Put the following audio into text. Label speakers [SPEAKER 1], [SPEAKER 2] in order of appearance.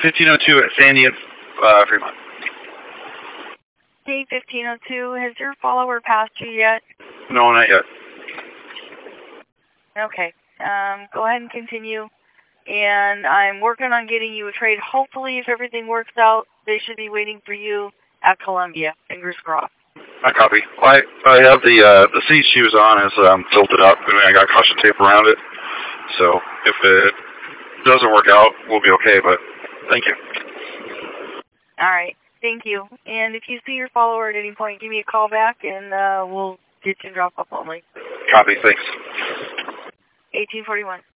[SPEAKER 1] 1502 at Sandy and Fremont.
[SPEAKER 2] C1502, has your follower passed you yet?
[SPEAKER 1] No, not yet.
[SPEAKER 2] Okay. Go ahead and continue. And I'm working on getting you a trade. Hopefully, if everything works out, they should be waiting for you at Columbia. Fingers crossed.
[SPEAKER 1] I copy. I have the seat she was on is tilted up, and I got caution tape around it. So if it doesn't work out, we'll be okay, but thank you.
[SPEAKER 2] All right. Thank you. And if you see your follower at any point, give me a call back, and we'll get you drop off only.
[SPEAKER 1] Copy. Thanks.
[SPEAKER 2] 1841.